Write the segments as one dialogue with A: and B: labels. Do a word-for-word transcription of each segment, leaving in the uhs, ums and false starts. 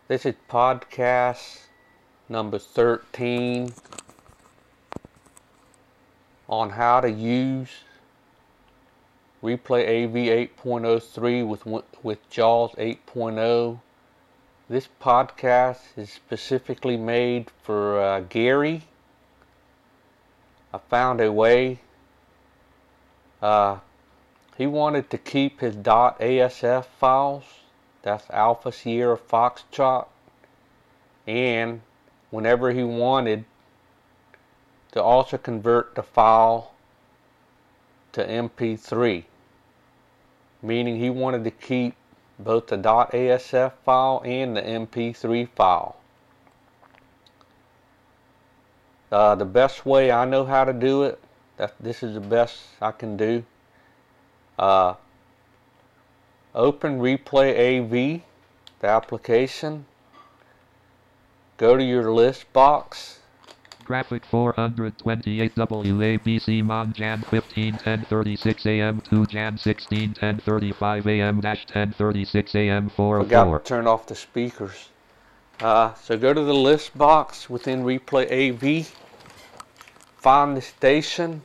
A: This is podcast number thirteen on how to use Replay A V eight point oh three with with JAWS eight point oh. This podcast is specifically made for uh, Gary. I found a way. Uh, he wanted to keep his .asf files. That's Alpha Sierra Foxtrot. And whenever he wanted to also convert the file to M P three, meaning he wanted to keep both the .asf file and the M P three file. Uh, the best way I know how to do it, that this is the best I can do. Uh, open Replay A V, the application. Go to your list box.
B: Graphic four twenty-eight W A B C Mon Jan fifteen ten thirty-six A M to Jan sixteen ten thirty-five A M dash ten thirty-six A M four oh four.
A: Forgot to turn off the speakers. Uh, so go to the list box within Replay A V. Find the station.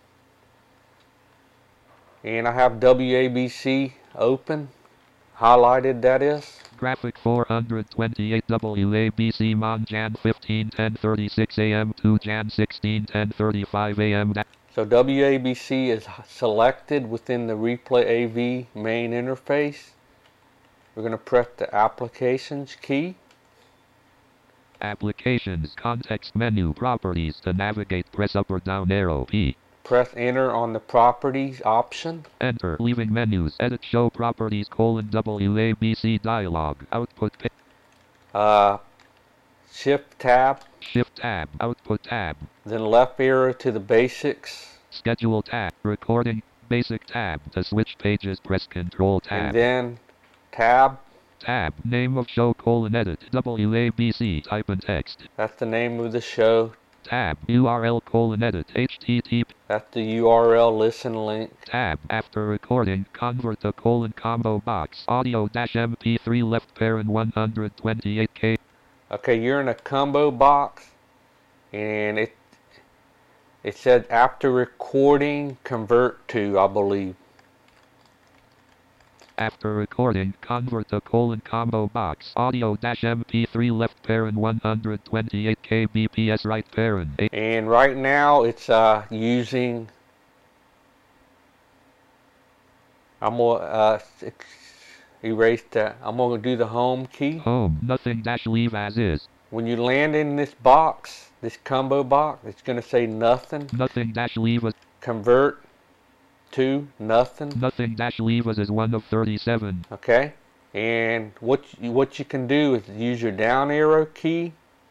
A: And I have W A B C open. Highlighted, that is.
B: Graphic four twenty-eight W A B C Mon Jan fifteen ten thirty-six A M to Jan sixteen ten thirty-five A M.
A: So W A B C is selected within the Replay A V main interface. We're going to press the Applications key.
B: Applications, context menu, properties. To navigate, press up or down arrow P.
A: Press Enter on the Properties option.
B: Enter. Leaving menus. Edit Show Properties colon W A B C dialog. Output.
A: Uh, Shift Tab.
B: Shift Tab. Output tab.
A: Then left arrow to the Basics.
B: Schedule tab. Recording. Basic tab. To switch pages, press Control Tab.
A: And then Tab.
B: Tab. Name of show colon edit. W A B C. Type in text.
A: That's the name of the show.
B: Tab. U R L colon edit. H T T P.
A: That's the U R L listen link.
B: Tab. After recording, convert to colon combo box. Audio dash M P three left parent one twenty-eight K.
A: Okay, you're in a combo box, and it it said after recording, convert to, I believe.
B: After recording, convert to colon combo box. Audio dash M P three left parent one twenty-eight K B P S right parent.
A: And right now it's uh, using. I'm gonna uh, erase that. I'm gonna do the home key.
B: Home. Nothing dash leave as is.
A: When you land in this box, this combo box, it's gonna say nothing.
B: Nothing dash leave as.
A: Convert to nothing.
B: Nothing dash leave as is one of thirty-seven.
A: Okay. And what you, what you can do is use your down arrow key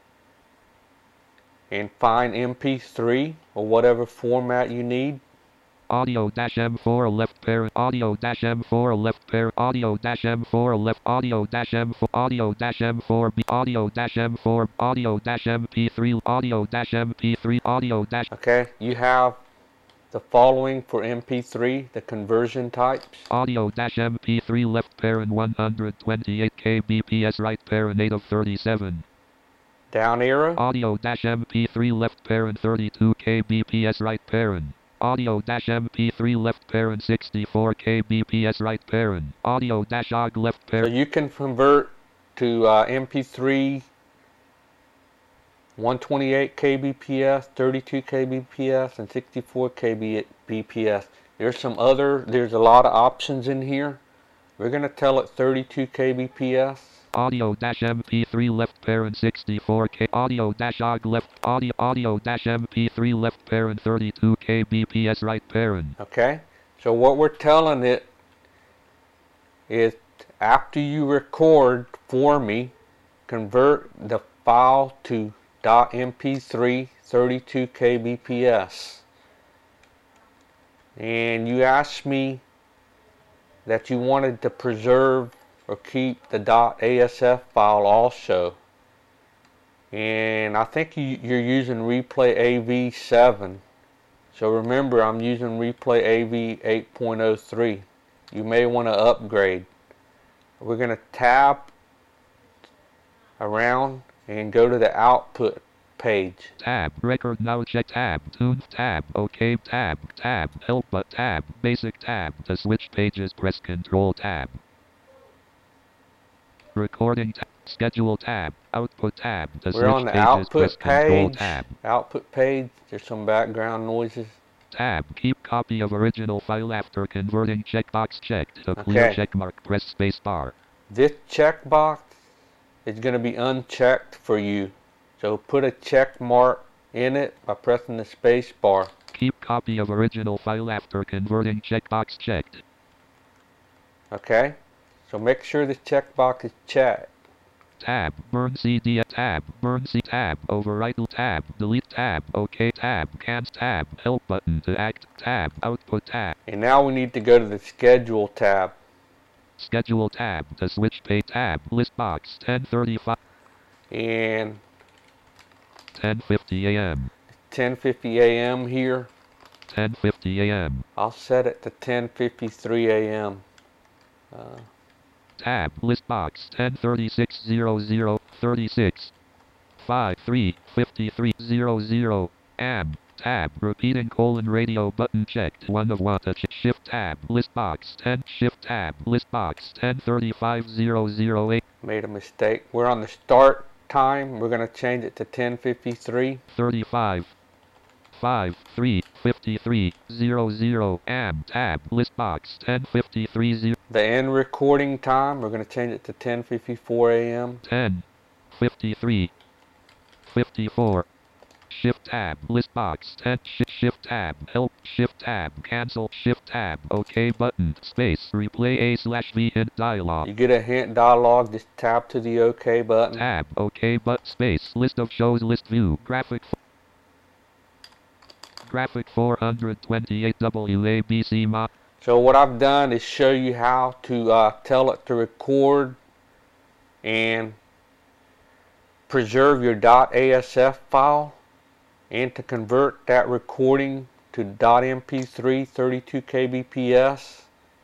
A: and find M P three or whatever format you need.
B: Audio dash M four left parent. Audio dash M four left parent. Audio dash M four left. Audio dash M four. Audio dash M four B. Audio dash M four. Audio dash M P three. Audio dash M P three. Audio dash.
A: Okay. You have the following for M P three, the conversion types.
B: Audio dash M P three left parent one twenty-eight K B P S right parent eight of thirty-seven.
A: Down arrow.
B: Audio dash M P three left parent thirty-two K B P S right parent. Audio dash M P three left parent sixty-four K B P S right parent. Audio dash O G left parent.
A: So you can convert to uh, M P three one twenty-eight K B P S, thirty-two K B P S, and sixty-four K B P S. There's some other, there's a lot of options in here. We're going to tell it thirty-two K B P S.
B: Audio dash M P three left parent sixty-four K. Audio dash O G left. Audio audio dash M P three left parent thirty-two K B P S right parent.
A: Okay. So what we're telling it is after you record for me, convert the file to M P three thirty-two K B P S. And you asked me that you wanted to preserve or keep the .asf file also. And I think you, you're using Replay A V seven. So remember, I'm using Replay A V eight point oh three. You may want to upgrade. We're going to tap around and go to the output page.
B: Tab. Record now. Check tab. Tune tab. OK tab. Tab. Help but tab. Basic tab. To switch pages, press Control tab. Recording tab. Schedule tab. Output tab. To
A: We're
B: switch
A: on the
B: pages, press
A: output
B: Control
A: page.
B: tab.
A: Output page. There's some background noises.
B: Tab. Keep copy of original file after converting. Checkbox checked. To clear
A: Okay.
B: checkmark, press space bar.
A: This checkbox is going to be unchecked for you. So put a check mark in it by pressing the space bar.
B: Keep copy of original file after converting. Checkbox checked.
A: Okay? So make sure the checkbox is checked.
B: Tab. Burn C D tab. Burn C tab. Overwrite tab. Delete tab. OK tab. Cans tab. Help button to act tab. Output tab.
A: And now we need to go to the schedule tab.
B: Schedule tab. To switch page tab. List box ten thirty-five.
A: And
B: ten fifty a m
A: ten fifty a m here.
B: ten fifty a m
A: I'll set it to ten fifty-three a m Uh,
B: Tab. List box ten thirty-six zero zero thirty-six five three fifty-three zero zero am. Tab. Repeating colon radio button checked. one of one. Touch shift tab. List box ten. Shift tab. List box ten thirty-five zero zero eight
A: made a mistake. We're on the start time. We're going to change it to ten fifty-three.
B: thirty-five five three fifty-three zero zero am. Tab. List box ten fifty-three zero
A: The end recording time, we're going to change it to ten fifty-four a m
B: ten fifty-three fifty-four. Shift tab. List box ten. Sh shift tab. Help. Shift tab. Cancel. Shift tab. OK button. Space. Replay A slash V hint dialog.
A: You get a hint dialog, just tap to the OK button.
B: Tab. OK but space. List of shows. List view. Graphic. Graphic four twenty-eight W A B C mod.
A: So what I've done is show you how to uh, tell it to record and preserve your .asf file, and to convert that recording to .m p three thirty-two K B P S.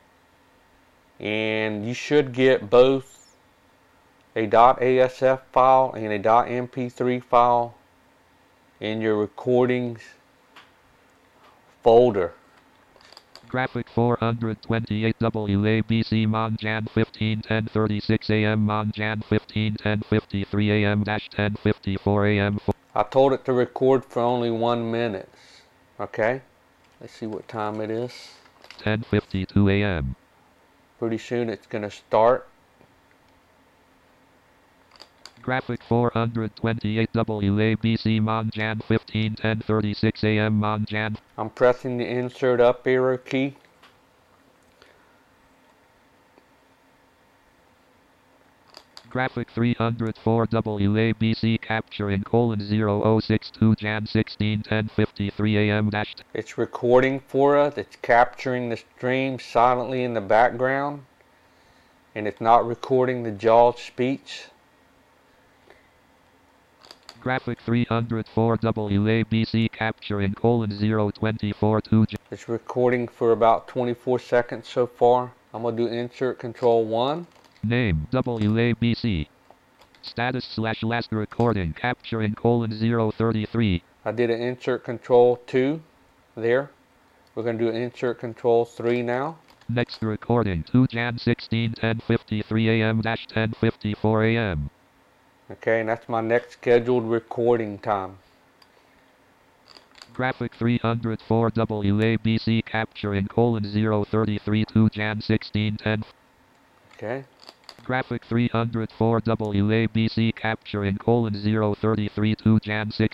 A: And you should get both a .asf file and a .m p three file in your recordings folder.
B: Graphic four twenty-eight W A B C Monjan fifteen ten thirty-six a m Monjan fifteen ten fifty-three a m ten fifty-four a m
A: I told it to record for only one minute. Okay, let's see what time it is.
B: ten fifty-two a m
A: Pretty soon it's going to start.
B: Graphic four twenty-eight W A B C Monjan fifteen ten thirty-six a m Monjan.
A: I'm pressing the insert up arrow key.
B: Graphic three hundred four W A B C capturing colon zero zero six two Jan sixteen ten fifty-three a m dash.
A: It's recording for us. It's capturing the stream silently in the background. And it's not recording the JAWS speech.
B: Graphic three hundred four W A B C capturing colon zero twenty-four two.
A: It's recording for about twenty-four seconds so far. I'm going to do insert control one.
B: Name W A B C. Status slash last recording capturing colon zero thirty-three.
A: I did an insert control two there. We're going to do an insert control three now.
B: Next recording two Jan sixteen ten fifty-three a m dash ten fifty-four a m
A: Okay, and that's my next scheduled recording time.
B: Graphic three hundred four W A B C capturing colon zero thirty-three two Jan sixteen ten.
A: Okay.
B: Graphic three hundred four W A B C capturing colon zero thirty-three two Jan six.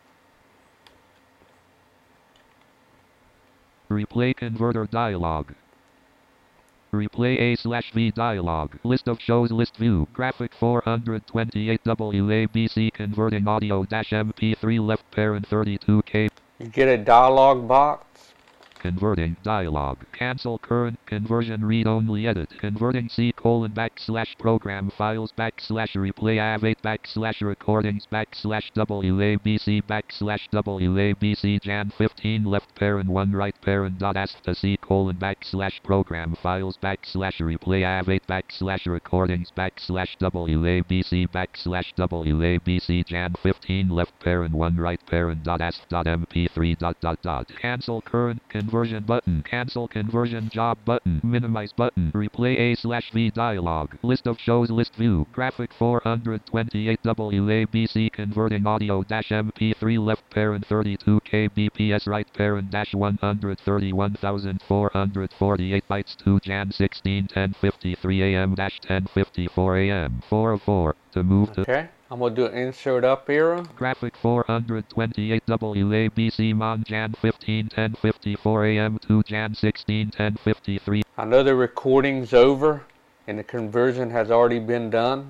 B: Replay converter dialog. Replay A slash V dialog. List of shows list view. Graphic four twenty-eight W A B C converting audio dash M P three left parent thirty-two K.
A: You get a dialog box.
B: converting dialog. Cancel current conversion read only edit. Converting C colon backslash program files backslash replay A V eight backslash recordings backslash W A B C backslash W A B C Jan fifteen left parent one right parent dot asta C colon backslash program files backslash replay A V eight backslash recordings backslash W A B C backslash W A B C Jan fifteen left parent one right parent dot ast dot M P three dot dot dot. Cancel current conversion button. Cancel conversion job button. Minimize button. Replay A slash V dialog. List of shows list view. Graphic four hundred twenty-eight W A B C converting audio dash M P three left parent thirty-two K B P S right parent dash one hundred thirty-one thousand four hundred forty-eight bytes to Jan sixteen ten fifty-three A M dash ten fifty-four A M four oh four to move to.
A: Okay, I'm going to do an insert up arrow.
B: Graphic four hundred twenty-eight W A B C Mon Jan fifteen ten fifty-four A M to Jan sixteen ten fifty-three.
A: I know the recording's over and the conversion has already been done.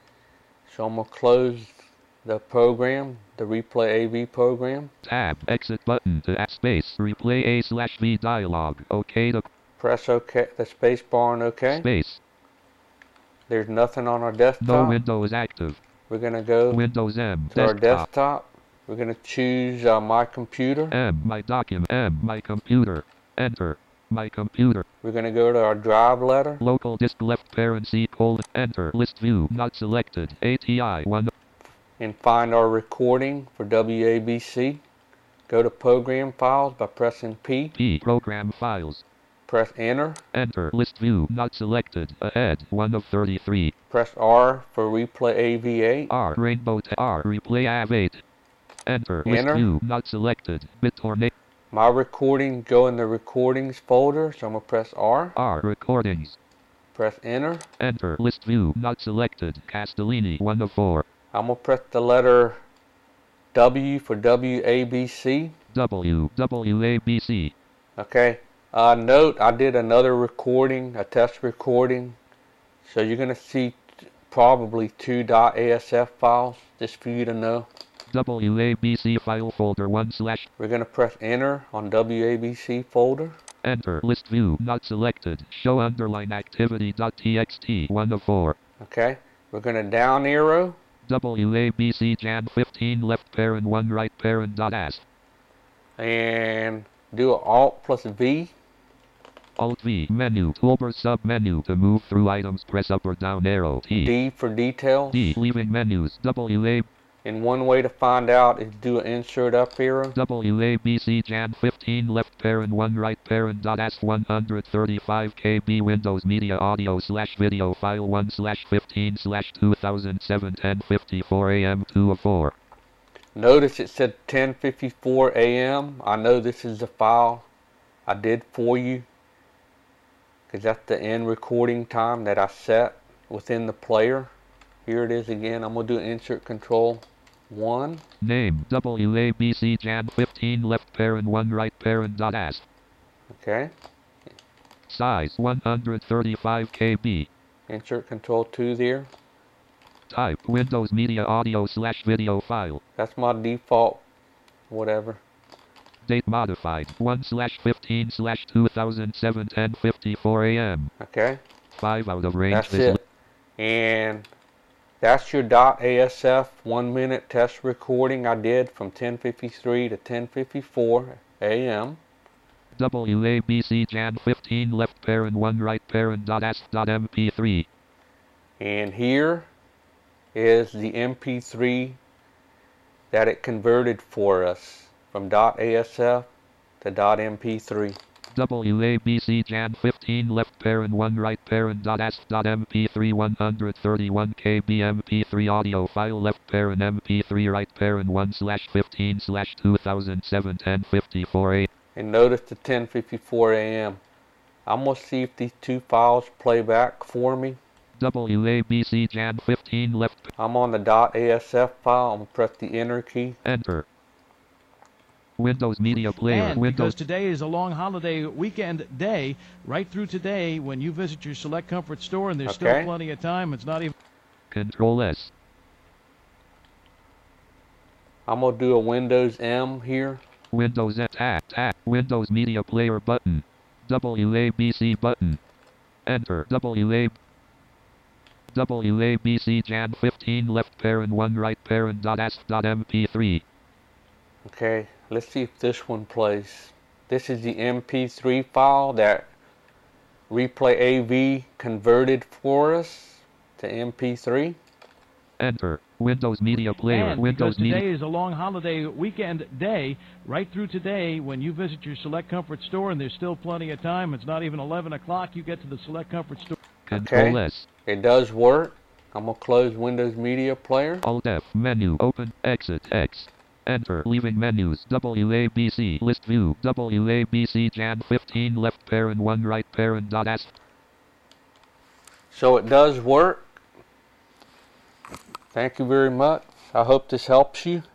A: So I'm going to close the program, the Replay A V program.
B: Tab, exit button to add space, replay A slash V dialog. OK to
A: press OK, the space bar on OK.
B: Space.
A: There's nothing on our desktop.
B: No window is active.
A: We're going to go
B: Windows M,
A: to
B: desktop.
A: our desktop. We're going to choose uh, My Computer.
B: M, My Document. M, My Computer. Enter. My Computer.
A: We're going to go to our drive letter.
B: Local disk left parent C colon. Enter. List view not selected. A T I one.
A: And find our recording for W A B C. Go to Program Files by pressing P.
B: P. Program Files.
A: Press Enter.
B: Enter. List view not selected. Ahead one of thirty-three.
A: Press R for Replay A V eight.
B: R. Rainbow t- R. Replay A V eight. Enter. List
A: Enter.
B: view not selected. BitTorrent.
A: My recording go in the Recordings folder, so I'm going to press R.
B: R. Recordings.
A: Press Enter.
B: Enter. List view not selected. Castellini one of four.
A: I'm going to press the letter W for W A B C.
B: W. W A B C.
A: Okay. Uh, note, I did another recording, a test recording. So you're going to see t- probably two .asf files, just for you to know.
B: W A B C file folder one slash.
A: We're going to press Enter on W A B C folder.
B: Enter. List view not selected. Show underline activity dot T X T one of four.
A: Okay. We're going to down arrow.
B: W A B C Jan fifteen left parent one right parent dot as.
A: And do an Alt plus V.
B: Alt V menu toolbar sub menu to move through items press up or down arrow T.
A: D for details.
B: D leaving menus W A.
A: And one way to find out is do an insert up arrow.
B: W A B C Jan fifteen left parent one right parent dot as one hundred thirty-five K B Windows Media Audio slash Video File one slash fifteen slash two thousand seven ten fifty-four A M two of four.
A: Notice it said ten fifty-four A M I know this is the file I did for you, because that's the end recording time that I set within the player. Here it is again. I'm going to do insert control one.
B: Name W A B C Jan fifteen left parent one right parent dot as.
A: Okay.
B: Size one hundred thirty-five K B.
A: Insert control two there.
B: Type Windows Media Audio slash Video File.
A: That's my default whatever.
B: Date modified one slash fifteen slash two thousand seven ten fifty-four A M.
A: Okay.
B: five out of range.
A: That's it. And that's your .asf one minute test recording I did from ten fifty-three to ten fifty-four A M
B: W A B C Jan fifteen left parent one right parent dot as dot M P three.
A: And here is the M P three that it converted for us from .asf to .M P three.
B: W A B C Jan fifteen left parent one right parent dot as dot M P three one hundred thirty-one K B M P three audio file left parent M P three right parent one slash fifteen slash two thousand seven ten fifty-four A.
A: And notice the ten fifty-four A M I'm going to see if these two files play back for me.
B: W A B C Jan fifteen left.
A: I'm on the .asf file. I'm going to press the enter key.
B: Enter. Windows Media Player.
C: And
B: Windows.
C: because today is a long holiday weekend day, right through today, when you visit your Select Comfort store, and there's
A: Okay.
C: still plenty of time, it's not even...
B: Control S.
A: I'm going to do a Windows M here.
B: Windows Z tab tab. Windows Media Player button. W A B C button. Enter. W A W A B C Jan fifteen left parent one right parent dot S dot M P three.
A: Okay, let's see if this one plays. This is the M P three file that Replay A V converted for us to M P three.
B: Enter. Windows Media Player.
C: And
B: Windows
C: because today
B: Media.
C: is a long holiday weekend day, right through today, when you visit your Select Comfort store, and there's still plenty of time, it's not even eleven o'clock, you get to the Select Comfort store.
B: Control
A: Okay.
B: S.
A: It does work. I'm going to close Windows Media Player.
B: Alt F. Menu. Open. Exit. X. Enter. Leaving menus. W A B C. List view. W A B C Jan fifteen left parent one right parent dot S.
A: So it does work. Thank you very much. I hope this helps you.